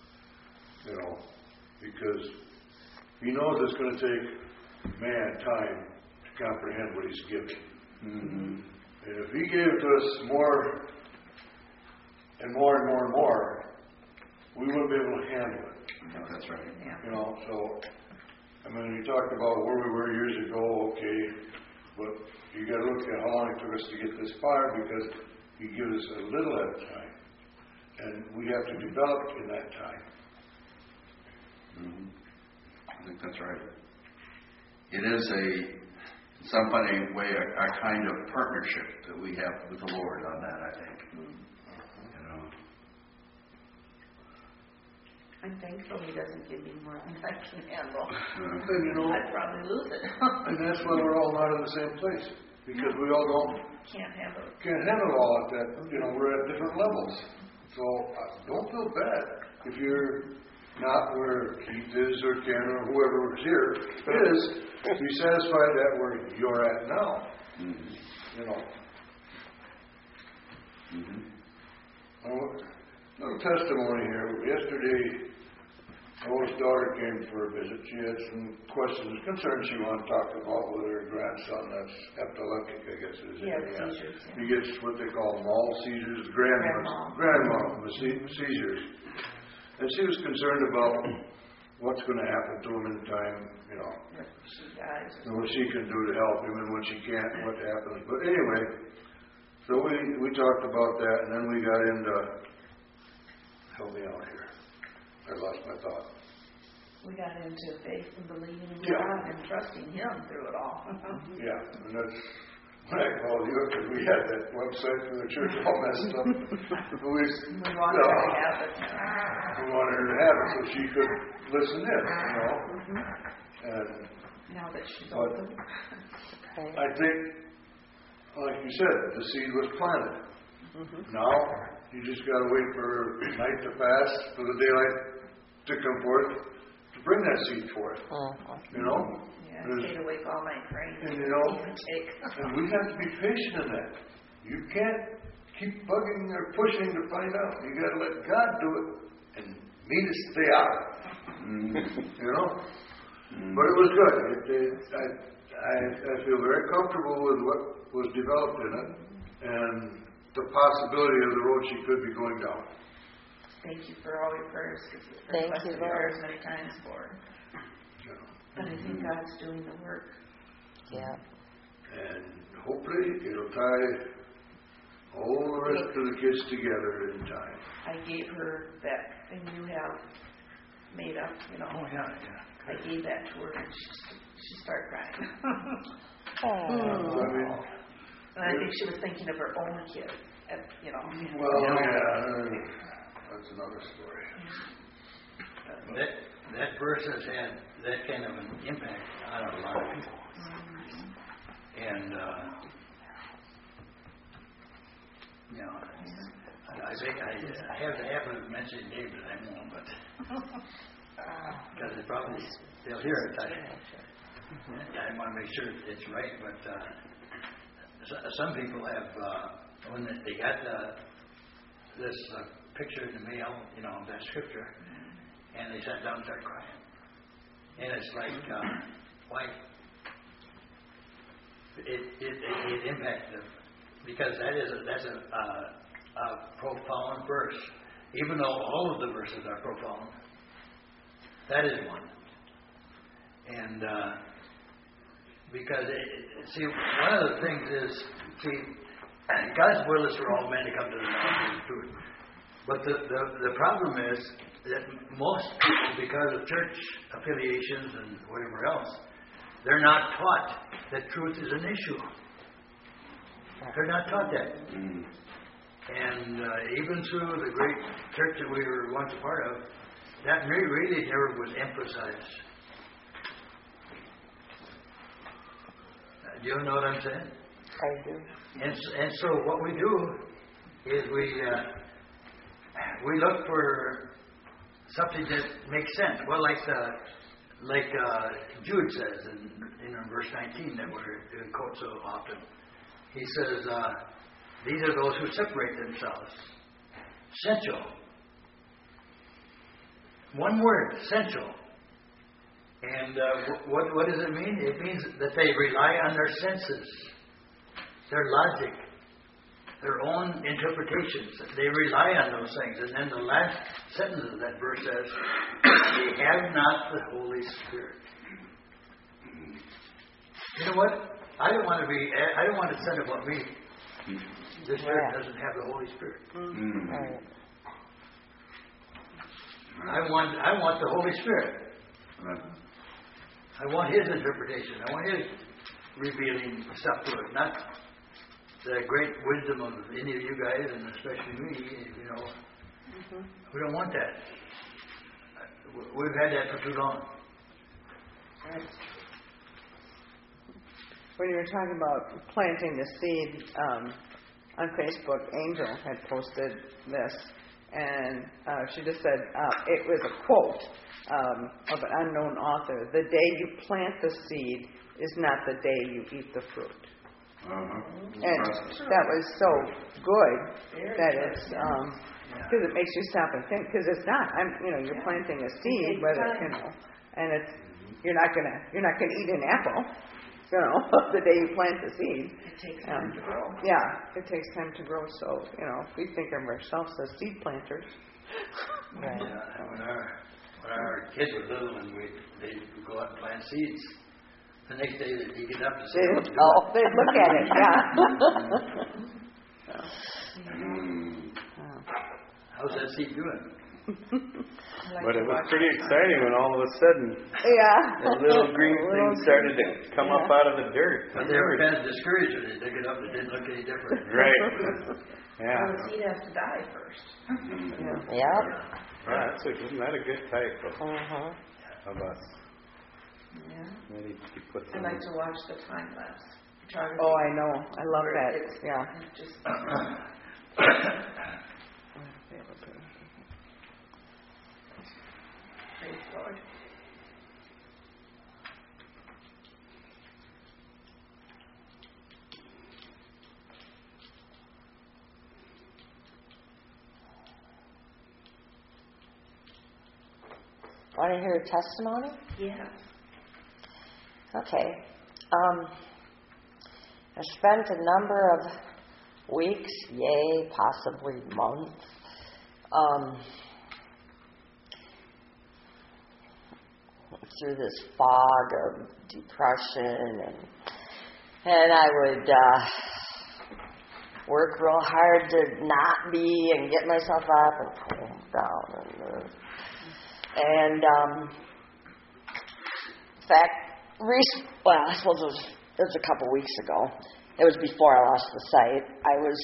because He knows it's going to take man time to comprehend what He's giving. And if He gave to us more and more and more and more, we wouldn't be able to handle it. That's right. So, we talked about where we were years ago, okay, but you got to look at how long it took us to get this far, because He gives us a little at a time, and we have to develop in that time. I think that's right. It is in some funny way, a kind of partnership that we have with the Lord on that, I think. I'm thankful He doesn't give me more than I can handle. And I'd probably lose it. and that's why we're all not in the same place, because we all Can't handle it. can't handle it all at that. We're at different levels. So don't feel bad if you're not where Keith is or Ken or whoever is here is. Be satisfied that where you're at now. Little testimony here. Yesterday, my oldest daughter came for a visit. She had some questions, concerns she wanted to talk about with her grandson. That's epileptic, I guess it is. Seizures. He gets what they call mal seizures, grand mal seizures. And she was concerned about what's going to happen to him in time, If she dies. and what she can do to help him, and when she can't, what happens. But anyway, so we talked about that, and then we got into, help me out here. I lost my thought. We got into faith and believing in God and trusting Him through it all. Yeah, and that's when I called you, because we had that website for the church all messed up. We wanted her to have it. We wanted her to have it so she could listen in, And Now that she's open. I think, like you said, the seed was planted. Now, you just got to wait for night to pass, for the daylight to come forth, to bring that seed forth. Yeah, I stayed awake all night praying. And and we have to be patient in that. You can't keep bugging or pushing to find out. You got to let God do it, and me to stay out. But it was good. I feel very comfortable with what was developed in it, and the possibility of the road she could be going down. Thank you for all your prayers. Thank you, Lord. Prayers many times for her. But I think God's doing the work. Yeah. And hopefully it'll tie all the rest of the kids together in time. I gave her that thing you have made up, Oh, yeah. I gave that to her and she started crying. And I think she was thinking of her own kid. Well, that's another story. That verse has had that kind of an impact on a lot of people. And, I think I have the habit of mentioning David, I won't, but because they'll hear it. I want to make sure it's right, but some people have, when they got this picture in the mail, of that scripture, and they sat down and started crying. And it's like, why? It impacted them because that's a profound verse. Even though all of the verses are profound, that is one. And because, see, one of the things is, God's will is for all men to come to the knowledge of the truth. But the problem is that most people, because of church affiliations and whatever else, they're not taught that truth is an issue. They're not taught that. And even through the great church that we were once a part of, that really never was emphasized. Do you know what I'm saying? I do. And so what we do is we look for something that makes sense. Well, like Jude says in verse 19 that we quote so often. He says, these are those who separate themselves. Sensual. One word, sensual. And what does it mean? It means that they rely on their senses, their logic, their own interpretations. They rely on those things. And then the last sentence of that verse says, they have not the Holy Spirit. You know what? I don't want to say about me. This church doesn't have the Holy Spirit. Right. I want the Holy Spirit. I want His interpretation. I want His revealing stuff to it, not the great wisdom of any of you guys, and especially me. You know, we don't want that. We've had that for too long. Right. When you were talking about planting the seed, on Facebook, Angel had posted this, and she just said, it was a quote of an unknown author. The day you plant the seed is not the day you eat the fruit. And that was so good that it's, because it makes you stop and think, because it's not, you're planting a seed, whether, and it's, you're not gonna eat an apple. The day you plant the seed. It takes time to grow. Yeah, it takes time to grow. So, we think of ourselves as seed planters. Right. When our kids were little and they'd go out and plant seeds, the next day they'd get up to say, they'd look at it, yeah. How's that seed doing? But it was pretty exciting when all of a sudden the little green thing started to come up out of the dirt. But they were kind of discouraged when they dug it up. It didn't look any different. Right. Yeah. Well, the seed has to die first. Isn't that a good type of us? Yeah. Maybe you put I like to watch the time lapse. Oh, I know. I love that. It's just. Praise God. Want to hear a testimony? Yes. Okay. I spent a number of weeks, possibly months, through this fog of depression, and I would work real hard to not be and get myself up and pull down and in fact, I suppose it was a couple weeks ago. It was before I lost the sight. I was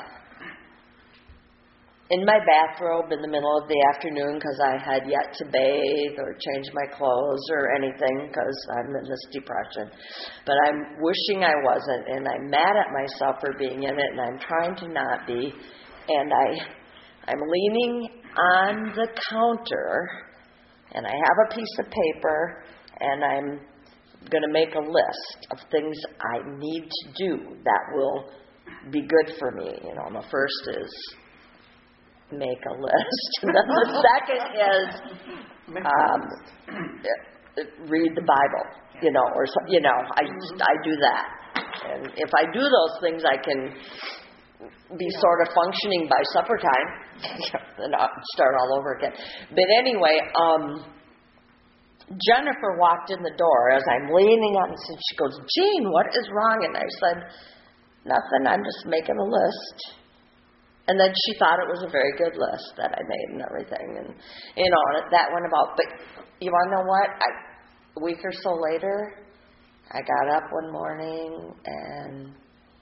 in my bathrobe in the middle of the afternoon because I had yet to bathe or change my clothes or anything because I'm in this depression. But I'm wishing I wasn't, and I'm mad at myself for being in it, and I'm trying to not be. And I'm leaning on the counter, and I have a piece of paper, and I'm going to make a list of things I need to do that will be good for me. The first is make a list. And then the second is read the Bible, or I do that. And if I do those things, I can be sort of functioning by supper time. Then I'll start all over again. But anyway, Jennifer walked in the door as I'm leaning on it, and she goes, Jean, what is wrong? And I said, nothing, I'm just making a list. And then she thought it was a very good list that I made and everything. And, that went about. But you want to know what? A week or so later, I got up one morning and,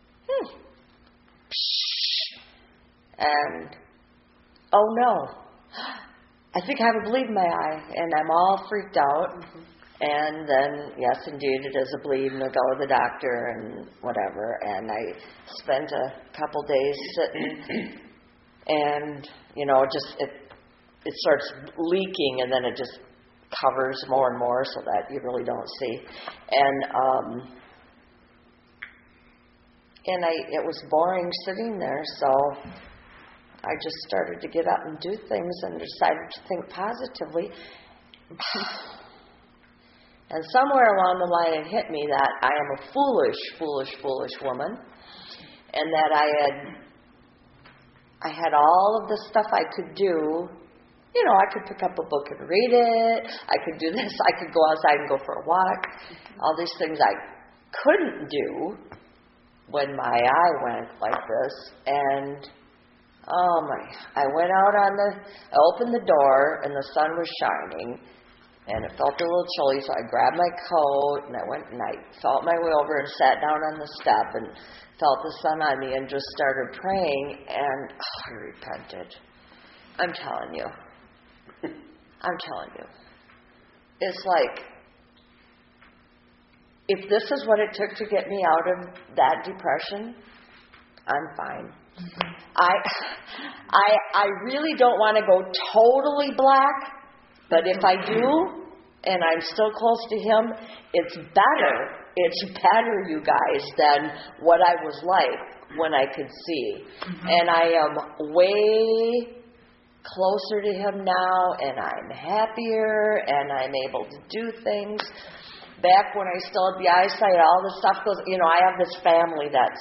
oh no, I think I have a bleed in my eye. And I'm all freaked out. Mm-hmm. And then, yes, indeed, it is a bleed, and I go to the doctor and whatever. And I spent a couple days sitting, and it starts leaking, and then it just covers more and more, so that you really don't see. And it was boring sitting there, so I just started to get up and do things, and decided to think positively. And somewhere along the line it hit me that I am a foolish woman, and that I had all of the stuff I could do. I could pick up a book and read it. I could do this. I could go outside and go for a walk. All these things I couldn't do when my eye went like this. And I went out I opened the door, and the sun was shining. And it felt a little chilly, so I grabbed my coat, and I went and I felt my way over and sat down on the step and felt the sun on me and just started praying, and I repented. I'm telling you. It's like, if this is what it took to get me out of that depression, I'm fine. Mm-hmm. I really don't want to go totally black. But if I do, and I'm still close to Him, it's better. It's better, you guys, than what I was like when I could see. Mm-hmm. And I am way closer to Him now, and I'm happier, and I'm able to do things. Back when I still had the eyesight, all this stuff goes, I have this family that's,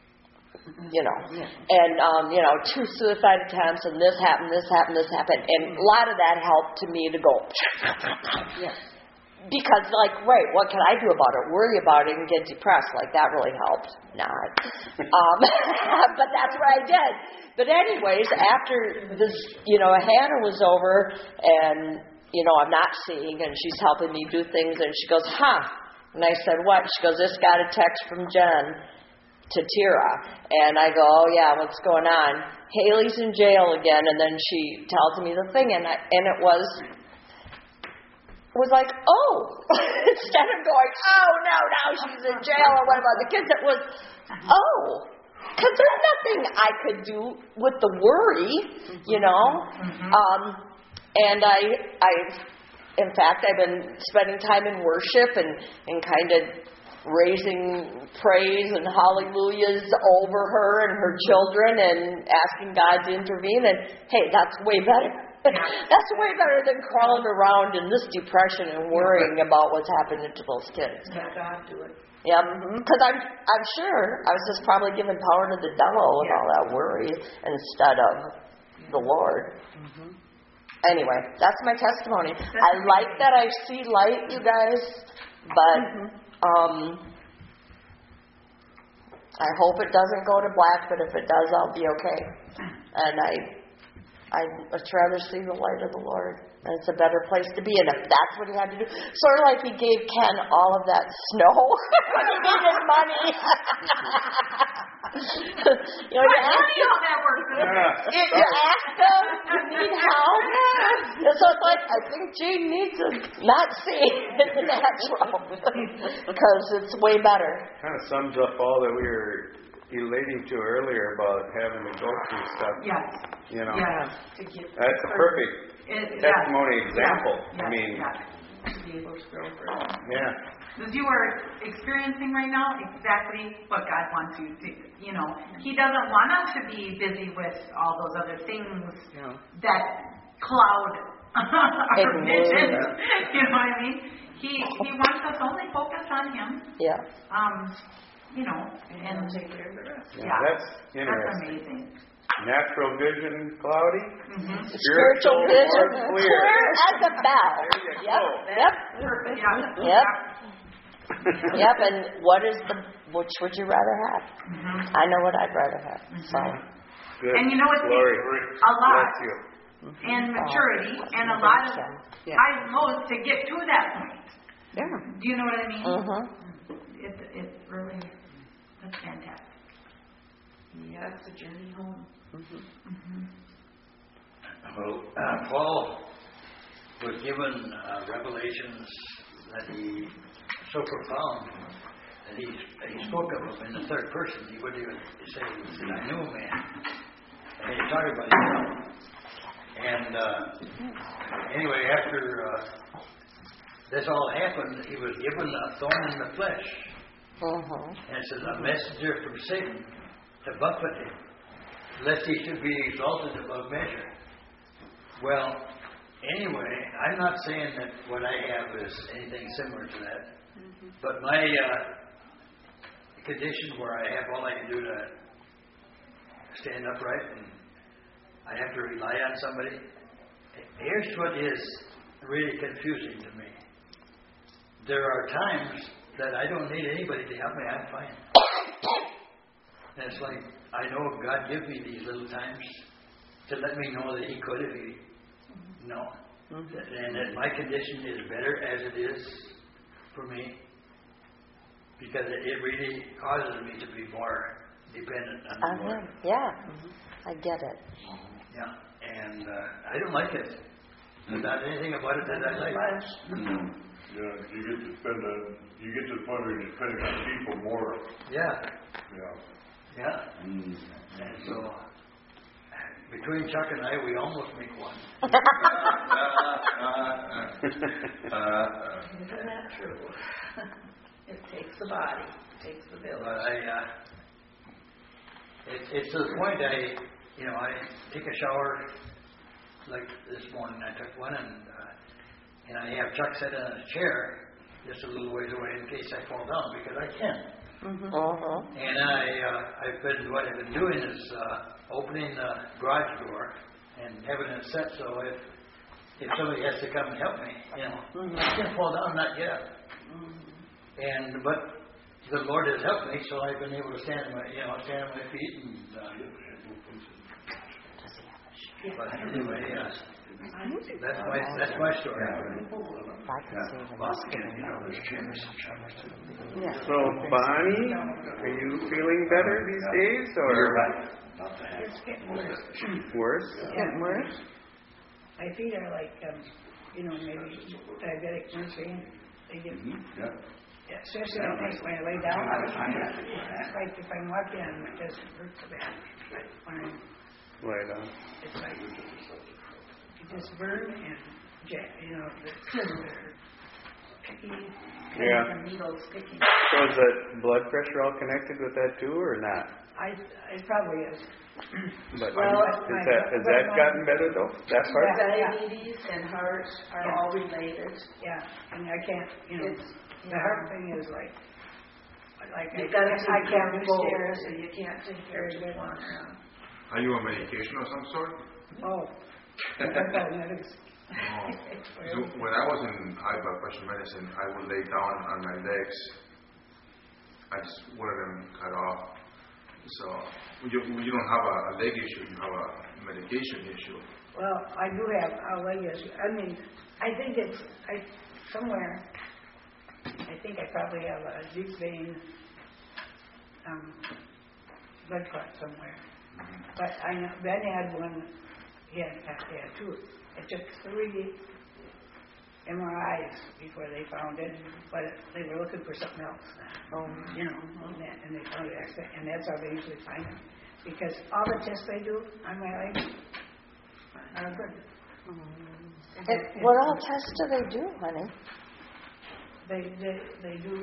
and, 2 suicide attempts, and this happened, and a lot of that helped to me to go, because, what can I do about it? Worry about it and get depressed. That really helped. Not. But that's what I did. But anyways, after this, Hannah was over, and, I'm not seeing, and she's helping me do things, and she goes, and I said, what? She goes, this got a text from Jen to Tira. And I go, oh yeah, what's going on? Haley's in jail again. And then she tells me the thing, and it was like, oh, instead of going, oh no, now she's in jail, or what about the kids? It was, oh, because there's nothing I could do with the worry, Mm-hmm. And in fact, I've been spending time in worship and kind of raising praise and hallelujahs over her and her children and asking God to intervene. And hey, that's way better. That's way better than crawling around in this depression and worrying about what's happening to those kids. Yeah, God do it. Yeah, because I'm sure I was just probably giving power to the devil with all that worry instead of the Lord. Mm-hmm. Anyway, that's my testimony. I like that I see light, you guys, but I hope it doesn't go to black, but if it does, I'll be okay. And I'd much rather see the light of the Lord. And it's a better place to be. And if that's what He had to do, sort of like He gave Ken all of that snow when he needed money. You ask him, you ask him, you need help. So it's like, I think Jean needs to not see in the natural because it's way better. Kind of sums up all that we were relating to earlier about having to go through stuff. Yes. That's a perfect testimony example. Yeah. I mean, to be able to go through it. Yeah. As you are experiencing right now, exactly what God wants you to. He doesn't want us to be busy with all those other things that cloud our vision. You know what I mean? He wants us only focused on Him. Yeah. and take care of the rest. Yeah, that's that's interesting. amazing. Natural vision cloudy, Spiritual vision, more clear as a bell. There you Yep, go. yep, Perfect. yep, yep. And which would you rather have? I know what I'd rather have. So. Good. And you know what? Glory. A lot. Bless you. And maturity and a lot of highs and lows to get to that point. Yeah. Do you know what I mean? Mm-hmm. It's really, that's fantastic. Yeah, it's a journey home. Well, Paul was given revelations that he so profound that he spoke of them in the third person. He wouldn't even say, he said, I knew a man. And he talked about himself. And anyway, after this all happened, he was given a thorn in the flesh. And it says, a messenger from Satan to buffet him, lest he should be exalted above measure. Well, anyway, I'm not saying that what I have is anything similar to that. But my condition where I have all I can do to stand upright and I have to rely on somebody. Here's what is really confusing to me. There are times that I don't need anybody to help me. I'm fine. And it's like, I know God gives me these little times to let me know that He could if He... No. And that my condition is better as it is for me. Because it really causes me to be more dependent on the Lord. Yeah, I get it. Yeah, and I don't like it. There's not anything about it that I like. Yeah, you get to the point where you're depending on people more. Yeah. Yeah. Yeah. And so, between Chuck and I, we almost make one. Isn't that true? It takes the body. It takes the village. But it's to the point I take a shower, like this morning I took one, and I have Chuck sit in a chair just a little ways away in case I fall down, because I can. And what I've been doing is opening the garage door and having it set so if somebody has to come and help me, I can't fall down and not get up. But the Lord has helped me, so I've been able to stand on my feet and. But anyway, that's my story. So, Bonnie, are you feeling better these days, or It's getting worse. worse? Getting worse? My feet are like, maybe diabetic nerve pain. They get, especially when I lay down. It's like if I'm walking, it doesn't hurt so bad. But when I Lay down. it's like it just burn and the skin are picky. Yeah. The needles sticking. So is that blood pressure all connected with that too, or not? It probably is. But Well, has that gotten better though? That part? Diabetes and heart are all related. Yeah, and I can't. The heart thing is like You've got to I can't take go stairs, and you can't take care of your one. Are you on medication of some sort? Oh, antibiotics. Oh. So when I was in high blood pressure medicine, I would lay down on my legs. I just wanted them cut off. So you don't have a leg issue, you have a medication issue. Well, I do have a leg issue. I mean, I think somewhere. I think I probably have a deep vein blood clot somewhere. But I know Ben had one. He had two. It took 3 MRIs before they found it, but they were looking for something else. And they found it, and that's how they usually find it. Because all the tests they do on my leg are good. What all tests do they do, honey? They do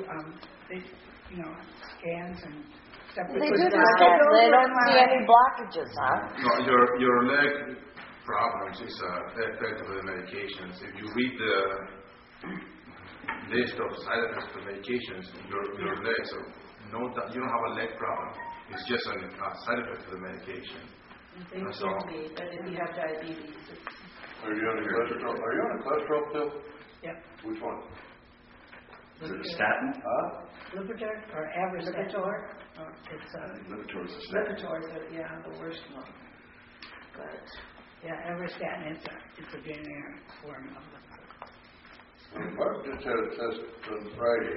scans and stuff. They do the scans. They don't see any blockages, huh? No, your leg problems is effect of the medications. If you read the list of side effects of the medications, your legs are you don't have a leg problem. It's just a side effect of the medication. That's all. But if you have diabetes, Are you on a cholesterol pill? Yep. Which one? Is it a statin? Huh? Lipitor or Averstatin? Lipitor? It's Lipitor is a statin. Lipitor is the worst one. But Averstatin. It's a generic form of Lipitor. Well, Mark just had a test on Friday.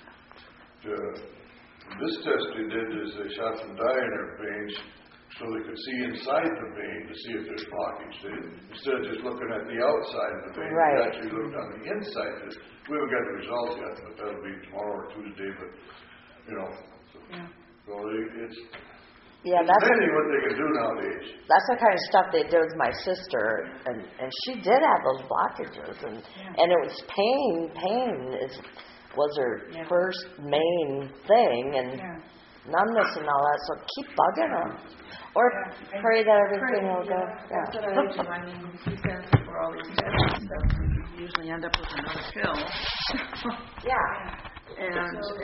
This test they did is they shot some dye in her veins so they could see inside the vein to see if there's blockage. Instead of just looking at the outside of the vein, Right. they actually looked on the inside. We haven't got the results yet, but that'll be tomorrow or Tuesday. But so it's amazing what they can do nowadays. That's the kind of stuff they did with my sister, and she did have those blockages, and it was pain was her first main thing, and numbness and all that. So keep bugging them, or pray that everything will go. that's what I do. I mean, he sends me for all these tests and stuff. And you usually end up with another pill. Yeah. And